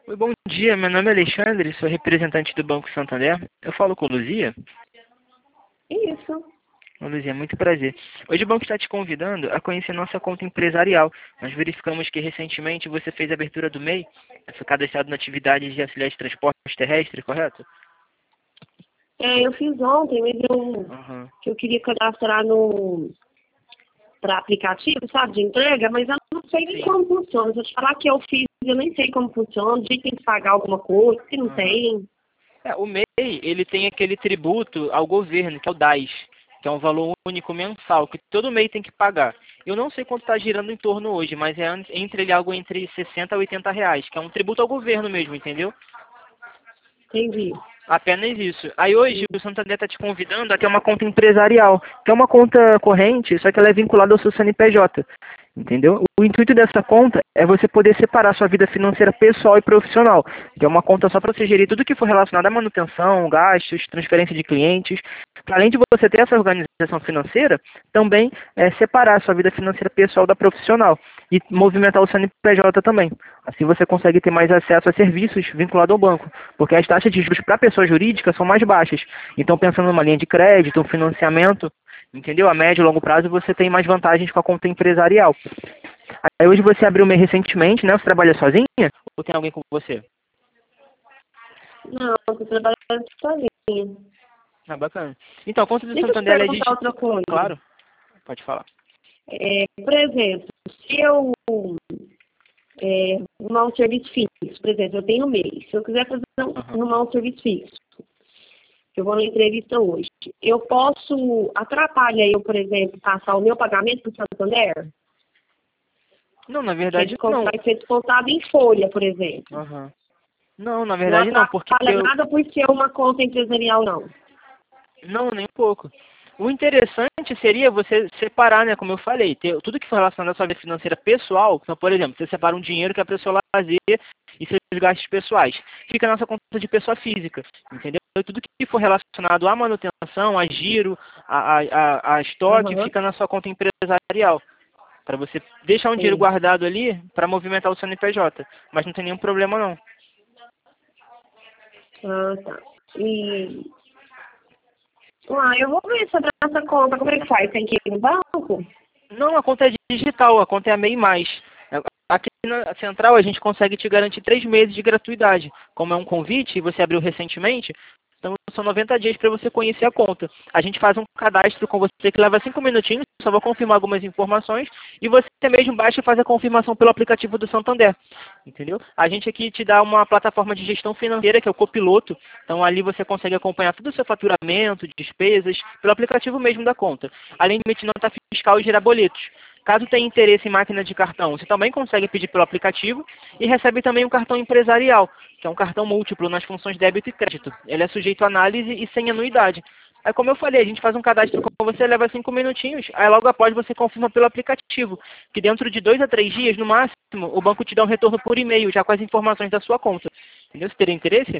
Oi, bom dia. Meu nome é Alexandre, sou representante do Banco Santander. Eu falo com a Luzia. Isso. Ô, Luzia, muito prazer. Hoje o banco está te convidando a conhecer nossa conta empresarial. Nós verificamos que recentemente você fez a abertura do MEI, foi cadastrado na atividade de auxiliar de transporte terrestre, correto? Eu fiz ontem, mas Aham. eu queria cadastrar no para aplicativo, sabe, de entrega, mas eu não sei nem Sim. como funciona. Se eu te falar que eu fiz, eu nem sei como funciona, de tem que pagar alguma coisa, se não Aham. tem. O MEI, ele tem aquele tributo ao governo, que é o DAS, que é um valor único mensal, que todo MEI tem que pagar. Eu não sei quanto está girando em torno hoje, mas é algo entre 60 a 80 reais, que é um tributo ao governo mesmo, entendeu? Entendi. Apenas isso. Aí hoje o Santander está te convidando a ter uma conta empresarial, que é uma conta corrente, só que ela é vinculada ao seu CNPJ. Entendeu? O intuito dessa conta é você poder separar sua vida financeira pessoal e profissional, que é uma conta só para você gerir tudo que for relacionado à manutenção, gastos, transferência de clientes. Pra além de você ter essa organização financeira, também separar sua vida financeira pessoal da profissional e movimentar o CNPJ também. Assim você consegue ter mais acesso a serviços vinculados ao banco, porque as taxas de juros para pessoa jurídica são mais baixas. Então, pensando numa linha de crédito, um financiamento, entendeu? A médio e longo prazo você tem mais vantagens com a conta empresarial. Aí hoje você abriu o MEI recentemente, né? Você trabalha sozinha ou tem alguém com você? Não, eu tô trabalhando sozinha. Ah, bacana. Então, a conta do Deixa eu te Santander é perguntar digital. outra coisa. Claro, pode falar. Por exemplo, se eu arrumar um serviço fixo, por exemplo, eu tenho um mês. Se eu quiser Aham. arrumar um serviço fixo, eu vou na entrevista hoje. Eu posso, atrapalha eu, por exemplo, passar o meu pagamento para o Santander? Não, na Que verdade não. vai ser descontado em folha, por exemplo. Aham. Não, na Não verdade não, porque atrapalha nada por ser uma conta empresarial, não. não, nem um pouco. O interessante seria você separar, né, como eu falei, ter tudo que for relacionado à sua vida financeira pessoal. Então, por exemplo, você separa um dinheiro que é para o seu lazer e seus gastos pessoais. Fica na sua conta de pessoa física, entendeu? Tudo que for relacionado à manutenção, a giro, a estoque, Aham, fica na sua conta empresarial. Para você deixar um dinheiro sim. guardado ali para movimentar o CNPJ. Mas não tem nenhum problema não. Ah, tá. Eu vou ver sobre essa conta. Como é que faz? Tem que ir no banco? Não, a conta é digital, a conta é a MEI Mais. Aqui na Central a gente consegue te garantir 3 meses de gratuidade. Como é um convite e você abriu recentemente, então são 90 dias para você conhecer a conta. A gente faz um cadastro com você que leva 5 minutinhos, só vou confirmar algumas informações e você mesmo baixa e faz a confirmação pelo aplicativo do Santander. Entendeu? A gente aqui te dá uma plataforma de gestão financeira, que é o Copiloto. Então ali você consegue acompanhar todo o seu faturamento, despesas, pelo aplicativo mesmo da conta. Além de emitir nota fiscal e gerar boletos. Caso tenha interesse em máquina de cartão, você também consegue pedir pelo aplicativo e recebe também um cartão empresarial, que é um cartão múltiplo nas funções débito e crédito. Ele é sujeito a análise e sem anuidade. Aí, como eu falei, a gente faz um cadastro com você, leva 5 minutinhos, aí logo após você confirma pelo aplicativo, que dentro de 2 a 3 dias, no máximo, o banco te dá um retorno por e-mail, já com as informações da sua conta. Entendeu? Você teria interesse?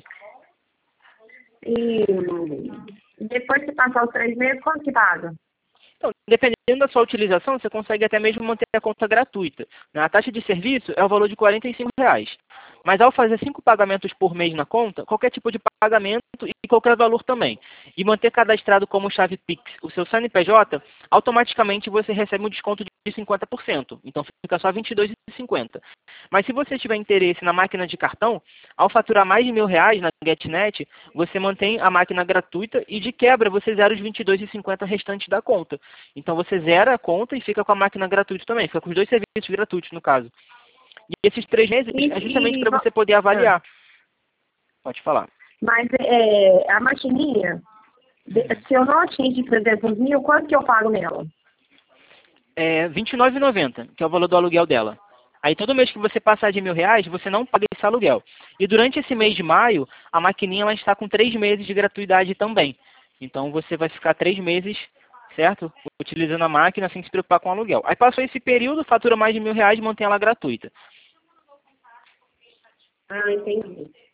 E depois que passar os 3 meses, quanto que paga? Então, dependendo da sua utilização, você consegue até mesmo manter a conta gratuita. A taxa de serviço é o valor de R$ 45. Mas ao fazer 5 pagamentos por mês na conta, qualquer tipo de pagamento e qualquer valor também, e manter cadastrado como chave Pix o seu CNPJ, automaticamente você recebe um desconto de 50%. Então fica só R$ 22,50. Mas se você tiver interesse na máquina de cartão, ao faturar mais de R$ 1.000 na GetNet, você mantém a máquina gratuita e de quebra você zera os R$ 22,50 restantes da conta. Então você zera a conta e fica com a máquina gratuita também, fica com os dois serviços gratuitos no caso. E esses 3 meses é justamente para você poder Ah, avaliar. Pode falar. mas a maquininha, se eu não atingir, por exemplo, os 1.000, quanto que eu pago nela? É R$ 29,90, que é o valor do aluguel dela. Aí todo mês que você passar de R$ 1.000, você não paga esse aluguel. E durante esse mês de maio, a maquininha ela está com 3 meses de gratuidade também. Então você vai ficar 3 meses, certo? Utilizando a máquina sem se preocupar com o aluguel. Aí passou esse período, fatura mais de R$ 1.000, mantém ela gratuita. Ah, entendi.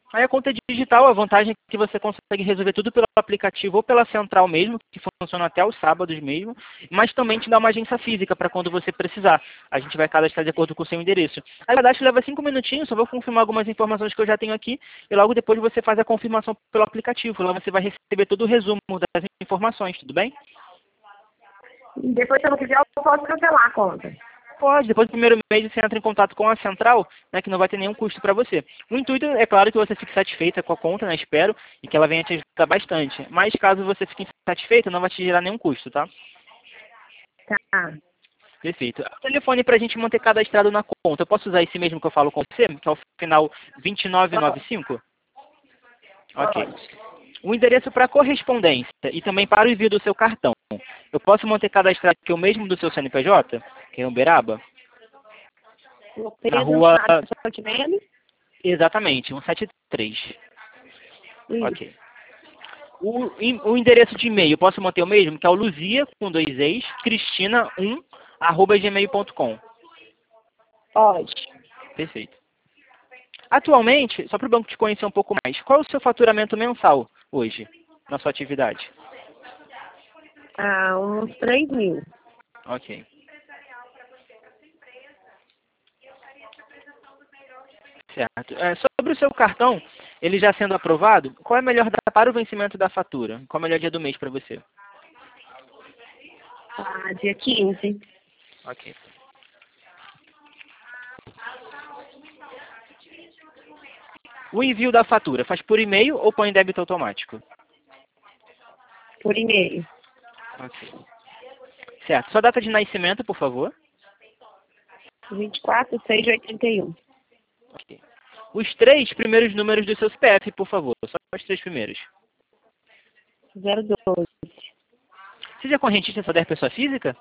Aí a conta digital, a vantagem é que você consegue resolver tudo pelo aplicativo ou pela central mesmo, que funciona até os sábados mesmo, mas também te dá uma agência física para quando você precisar. A gente vai cadastrar de acordo com o seu endereço. A cadastro leva 5 minutinhos, só vou confirmar algumas informações que eu já tenho aqui, e logo depois você faz a confirmação pelo aplicativo. Lá você vai receber todo o resumo das informações, tudo bem? Depois, se eu não quiser, eu posso cancelar a conta. Pode, depois do primeiro mês você entra em contato com a central, né, que não vai ter nenhum custo para você. O intuito é claro que você fique satisfeita com a conta, né, espero, e que ela venha te ajudar bastante. Mas caso você fique insatisfeita, não vai te gerar nenhum custo, tá? Tá. Perfeito. O telefone para a gente manter cadastrado na conta, eu posso usar esse mesmo que eu falo com você, que é o final 2995? Ok. O endereço para correspondência e também para o envio do seu cartão. Eu posso manter cadastrado aqui o mesmo do seu CNPJ, que é Uberaba? O Na Pedro, rua... Santiago. Exatamente, 173. Isso. Ok. O endereço de e-mail, eu posso manter o mesmo, que é o Luzia, com 2 e's, Cristina1, @gmail.com. Pode. Perfeito. Atualmente, só para o banco te conhecer um pouco mais, qual é o seu faturamento mensal hoje, na sua atividade? Uns 3.000. Ok. Certo. Sobre o seu cartão, ele já sendo aprovado, qual é a melhor data para o vencimento da fatura? Qual é o melhor dia do mês para você? Dia 15. Ok. O envio da fatura, faz por e-mail ou põe em débito automático? Por e-mail. Ok. Certo. Sua data de nascimento, por favor. 24/6/81. Ok. Os 3 primeiros números do seu CPF, por favor. Só os 3 primeiros. 02. Seja correntista Santander pessoa física?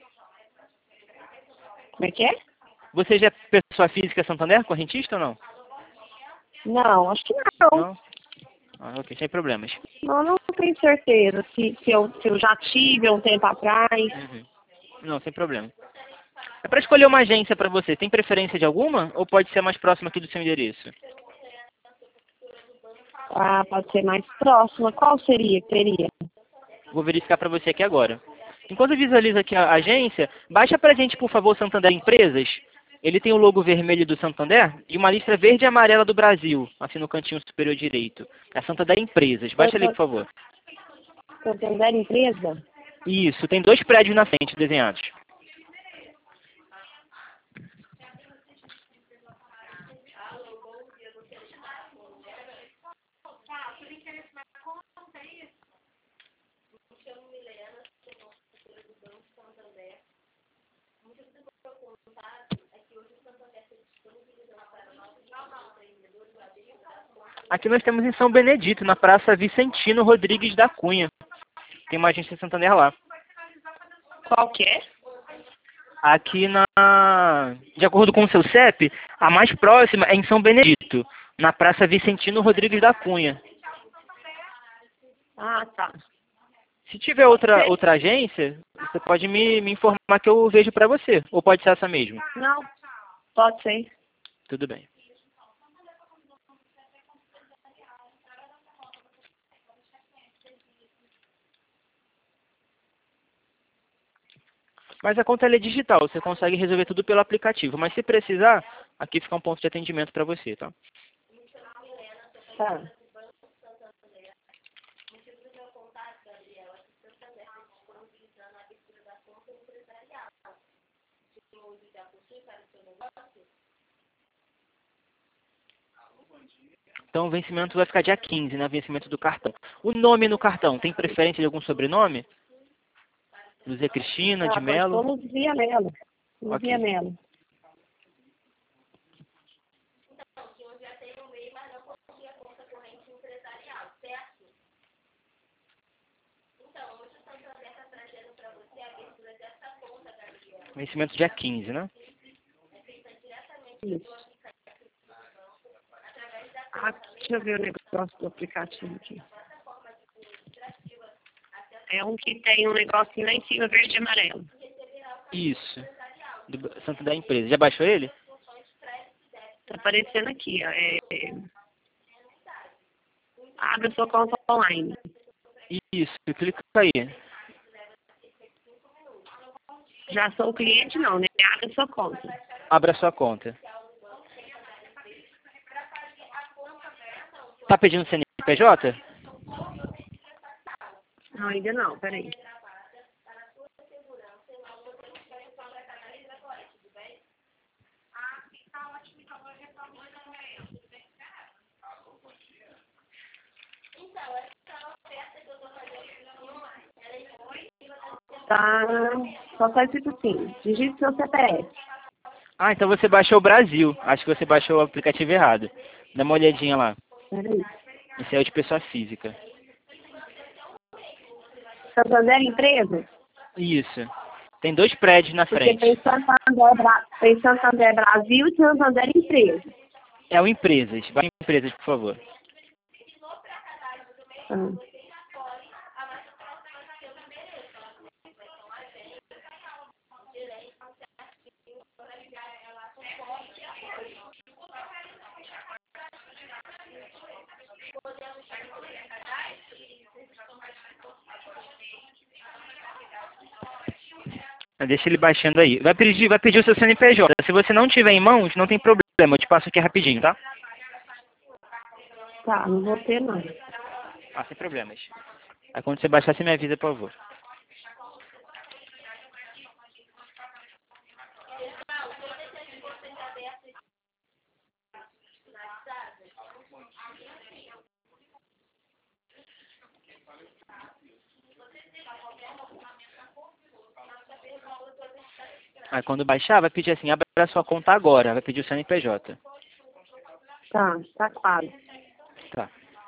Como é que é? Você já é pessoa física Santander, correntista ou não? Não, acho que não. Não? Ah, ok, sem problemas. Não tenho certeza se eu já tive há um tempo atrás. Uhum. Não, sem problema. É para escolher uma agência para você. Tem preferência de alguma? Ou pode ser mais próxima aqui do seu endereço? Pode ser mais próxima. Qual seria que teria? Vou verificar para você aqui agora. Enquanto visualiza aqui a agência, baixa para a gente, por favor, Santander Empresas. Ele tem o logo vermelho do Santander e uma listra verde e amarela do Brasil, assim no cantinho superior direito. É Santander Empresas. Baixa ali, por favor. Santander Empresa? Isso, tem 2 prédios na frente desenhados. Aqui nós temos em São Benedito, na Praça Vicentino Rodrigues da Cunha. Tem uma agência Santander lá. Qual que é? Aqui de acordo com o seu CEP, a mais próxima é em São Benedito, na Praça Vicentino Rodrigues da Cunha. Tá. Se tiver outra agência, você pode me informar que eu vejo para você. Ou pode ser essa mesmo? Não, pode ser. Tudo bem. Mas a conta ela é digital, você consegue resolver tudo pelo aplicativo. Mas se precisar, aqui fica um ponto de atendimento para você, tá? Tá. Então o vencimento vai ficar dia 15, né? Vencimento do cartão. O nome no cartão, tem preferência de algum sobrenome? Luzia Cristina, de Pode pôr Melo? Luzia Melo. Ok. Luzia Melo. Vencimento dia 15, né? Isso. Deixa eu ver o negócio do aplicativo aqui. É um que tem um negocinho lá em cima, verde e amarelo. Isso. Do Santander Empresa. Já baixou ele? Tá aparecendo aqui, ó. Abra sua conta online. Isso, clica aí. Já sou cliente não, né? Abra sua conta. Abra sua conta. Tá pedindo CNPJ? Não, ainda não, peraí. Tá, só tá escrito assim, digite seu CPF. Ah, então você baixou o Brasil. Acho que você baixou o aplicativo errado. Dá uma olhadinha lá. Peraí. Esse é o de pessoa física. Santander Empresa? Isso. Tem 2 prédios na Porque frente. tem Santander Brasil e Santander Empresa. É o Empresas. Vai em Empresas, por favor. Ah. Deixa ele baixando aí. Vai pedir o seu CNPJ. Se você não tiver em mãos, não tem problema. Eu te passo aqui rapidinho, tá? Tá, não vou ter não. Ah, sem problemas. Aí quando você baixar, você me avisa, por favor. Aí quando baixar, vai pedir assim, abra a sua conta agora. Vai pedir o CNPJ. Tá claro. Tá.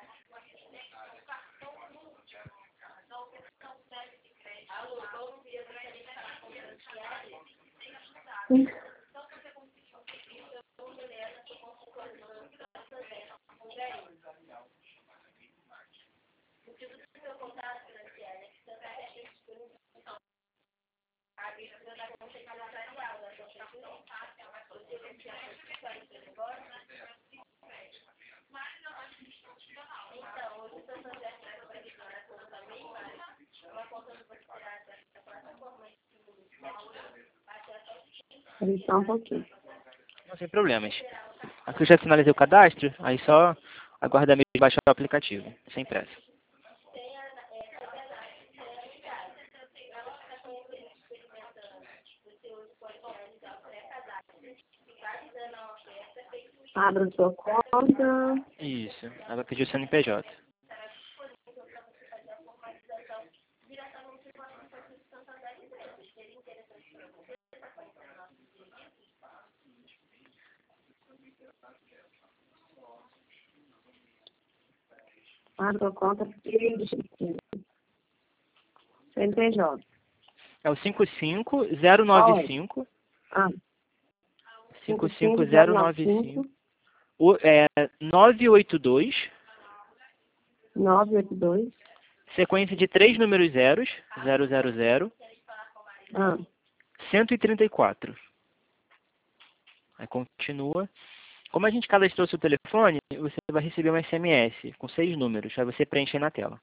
Peraí só um pouquinho. Não, sem problemas. Aqui eu já finalizei o cadastro, aí só aguarda mesmo baixar o aplicativo. Sem pressa. Abra sua conta. Isso. Aí vai pedir o CNPJ. Abra sua conta. CNPJ. É o 55095. Ah, 55095. É 982. 982. Sequência de 3 números zeros. 000. Ah, 134. Aí continua. Como a gente cadastrou seu telefone, você vai receber um SMS com 6 números. Aí você preenche aí na tela.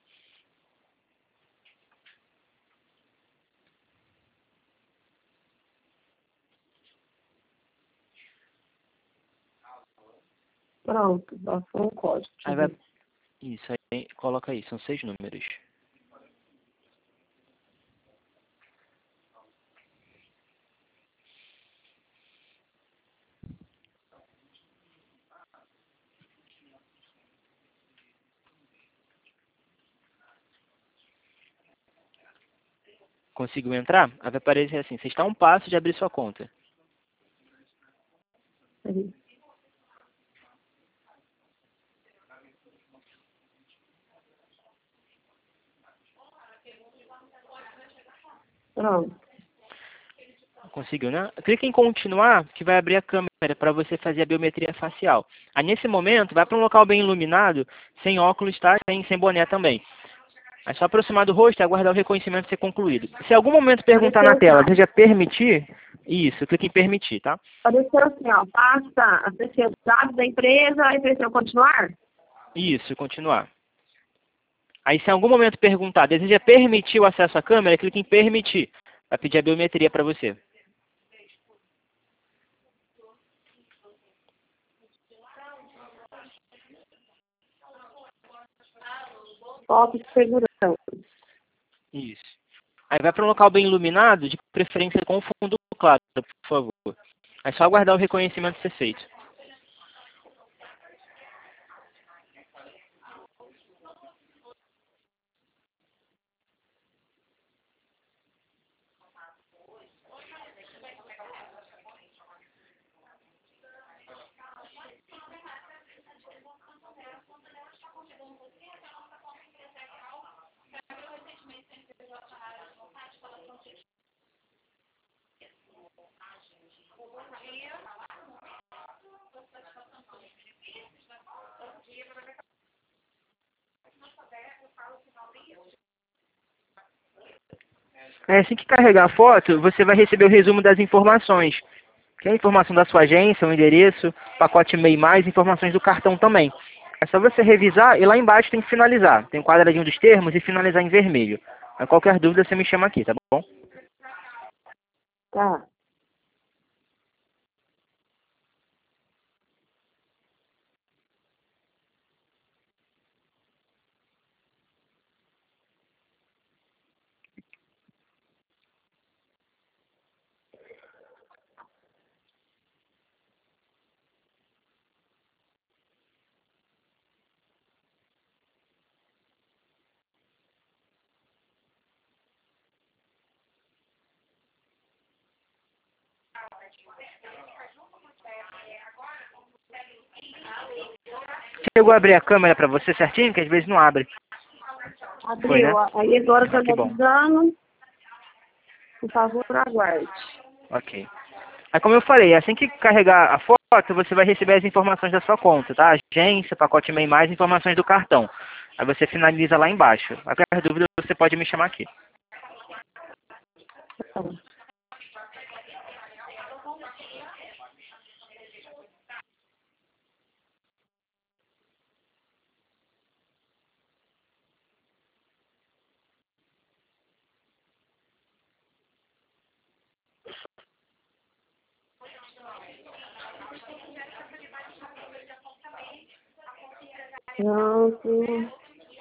pronto. Passou um código. Aí vai... Isso, aí coloca aí. São 6 números. Conseguiu entrar? Aí vai aparecer assim. Você está a um passo de abrir sua conta. Peraí. Pronto. Conseguiu, né? Clica em continuar, que vai abrir a câmera para você fazer a biometria facial. Aí nesse momento, vai para um local bem iluminado, sem óculos, tá? Sem boné também. É só aproximar do rosto e aguardar o reconhecimento ser concluído. Se em algum momento perguntar na tela, deseja permitir, isso, clica em permitir, tá? Apareceu assim, ó. Passa, apareceu os dados da empresa, aí apareceu continuar. Isso, continuar. Aí se em algum momento perguntar, deseja permitir o acesso à câmera, clique em permitir. Vai pedir a biometria para você. Foto de segurança. Isso. Aí vai para um local bem iluminado, de preferência com fundo claro, por favor. É só aguardar o reconhecimento ser feito. Assim que carregar a foto, você vai receber o resumo das informações. Que é a informação da sua agência, o endereço, pacote e-mail mais, informações do cartão também. É só você revisar e lá embaixo tem que finalizar. Tem um quadradinho dos termos e finalizar em vermelho. Qualquer dúvida você me chama aqui, tá bom? Tá. Chegou a abrir a câmera para você certinho, que às vezes não abre. Foi, né? Abriu. Aí agora tá Que bom. avisando. Por favor, aguarde. Ok. Aí como eu falei, assim que carregar a foto, você vai receber as informações da sua conta, tá? Agência, pacote e-mail mais, informações do cartão. Aí você finaliza lá embaixo. Qualquer dúvida você pode me chamar aqui. Tá. Pronto.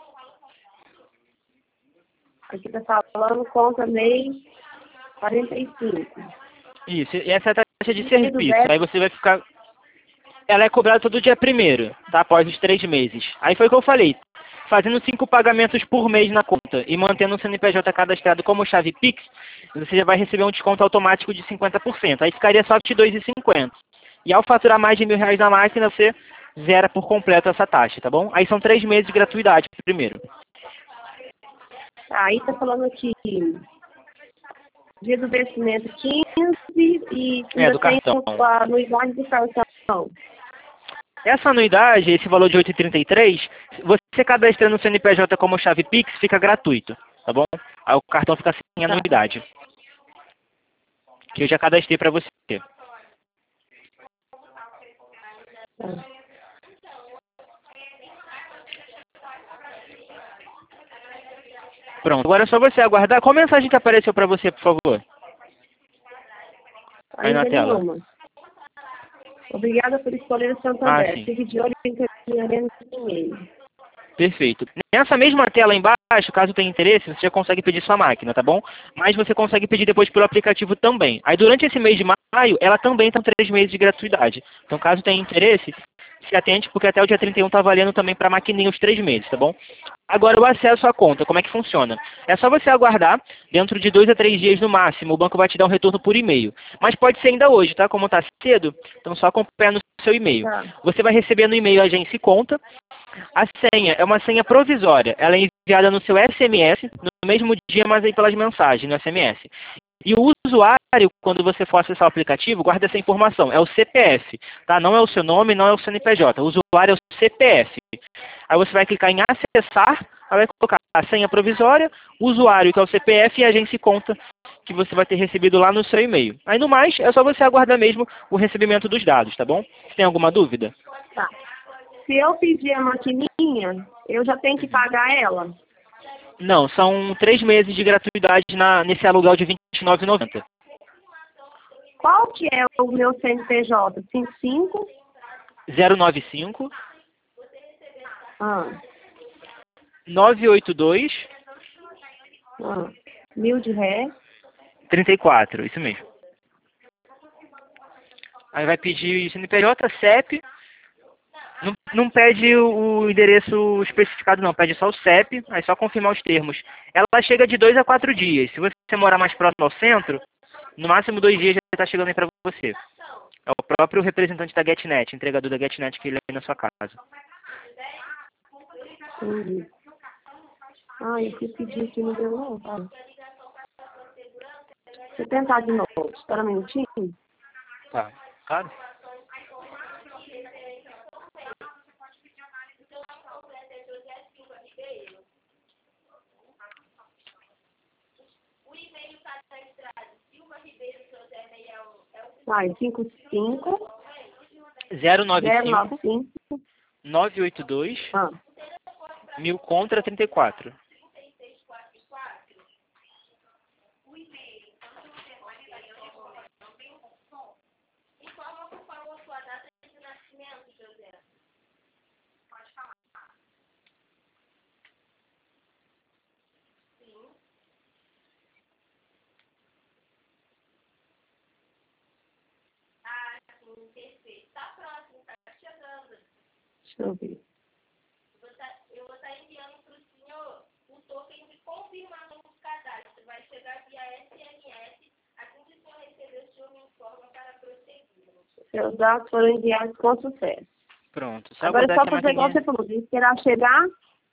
Aqui tá falando conta MEI 45. Isso, e essa é a taxa de E do serviço. décimo, Aí você vai ficar... Ela é cobrada todo dia 1º, tá? Após os 3 meses. Aí foi o que eu falei. Fazendo 5 pagamentos por mês na conta e mantendo o CNPJ cadastrado como chave Pix, você já vai receber um desconto automático de 50%. Aí ficaria só de R$ 2,50. E ao faturar mais de R$ 1.000 na máquina, você zera por completo essa taxa, tá bom? Aí são 3 meses de gratuidade primeiro. aí tá falando aqui, dia do vencimento 15 e ainda Do tem cartão. a anuidade do cartão. Essa anuidade, esse valor de 8,33, você cadastrando o CNPJ como chave Pix, fica gratuito, tá bom? Aí o cartão fica sem Tá. anuidade. Que eu já cadastrei para você. Tá. Pronto, agora é só você aguardar. Qual mensagem que apareceu para você, por favor? Aí na Ainda tela. nenhuma. Obrigada por escolher o Santander. Sim. Fique de olho em encaminhamento de e-mail. Perfeito. Nessa mesma tela embaixo, caso tenha interesse, você já consegue pedir sua máquina, tá bom? Mas você consegue pedir depois pelo aplicativo também. Aí durante esse mês de maio, ela também tem 3 meses de gratuidade. Então caso tenha interesse, se atente, porque até o dia 31 está valendo também para a maquininha os 3 meses, tá bom? Agora o acesso à conta, como é que funciona? É só você aguardar, dentro de 2 a 3 dias no máximo, o banco vai te dar um retorno por e-mail. Mas pode ser ainda hoje, tá? Como está cedo, então só acompanha no seu e-mail. Tá. Você vai receber no e-mail agência e conta. A senha é uma senha provisória. Ela é enviada no seu SMS, no mesmo dia, mas aí pelas mensagens, no SMS. E o usuário, quando você for acessar o aplicativo, guarda essa informação. É o CPF, tá? Não é o seu nome, não é o CNPJ. O usuário é o CPF. Aí você vai clicar em acessar, aí vai colocar a senha provisória, o usuário, que é o CPF, e a agência e conta, que você vai ter recebido lá no seu e-mail. Aí no mais, é só você aguardar mesmo o recebimento dos dados, tá bom? Você tem alguma dúvida? Tá. Se eu pedir a maquininha, eu já tenho que pagar ela? Não, são 3 meses de gratuidade nesse aluguel de R$29,90. Qual que é o meu CNPJ? 55? 095 Ah, 982 ah. Mil de ré. 34, isso mesmo. Aí vai pedir CNPJ, CEP. Não pede o endereço especificado não, pede só o CEP, aí só confirmar os termos. Ela chega de 2 a 4 dias. Se você morar mais próximo ao centro, no máximo 2 dias já está chegando aí para você. É o próprio representante da GetNet, entregador da GetNet que ele é aí na sua casa. Entendi. Ah, eu quis pedir aqui, não deu não, tá? Deixa eu tentar de novo. Espera um minutinho. Tá, claro. Vai, 55 095 095 982 ah, 1000 contra 34. deixa eu ver. Seus dados foram enviados com sucesso. Pronto. Só Agora é aguardar só que a fazer igual maquininha... você falou, esperar chegar.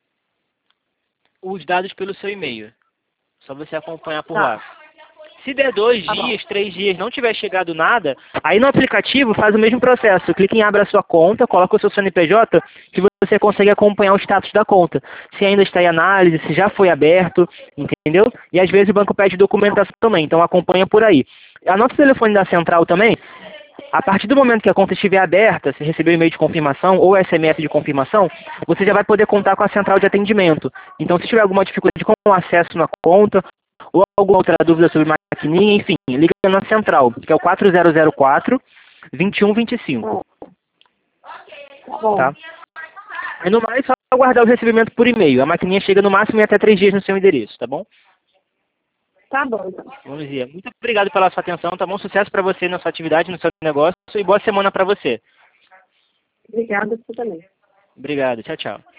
os dados pelo seu e-mail. Só você acompanhar por Tá. lá. Se der 2 Tá bom. dias, 3 dias, não tiver chegado nada, aí no aplicativo faz o mesmo processo. Clica em abra a sua conta, coloca o seu CNPJ, que você consegue acompanhar o status da conta. Se ainda está em análise, se já foi aberto, entendeu? E às vezes o banco pede documentação também, então acompanha por aí. Anota o telefone da central também. A partir do momento que a conta estiver aberta, se receber e-mail de confirmação ou SMS de confirmação, você já vai poder contar com a central de atendimento. Então, se tiver alguma dificuldade com o acesso na conta ou alguma outra dúvida sobre maquininha, enfim, liga na central, que é o 4004 2125. Tá bom. Tá? E no mais, só aguardar o recebimento por e-mail. A maquininha chega no máximo em até 3 dias no seu endereço, tá bom? Tá bom, então. Vamos dizer, muito obrigado pela sua atenção, tá bom? Sucesso para você na sua atividade, no seu negócio e boa semana para você. Obrigada, você também. Obrigado, tchau, tchau.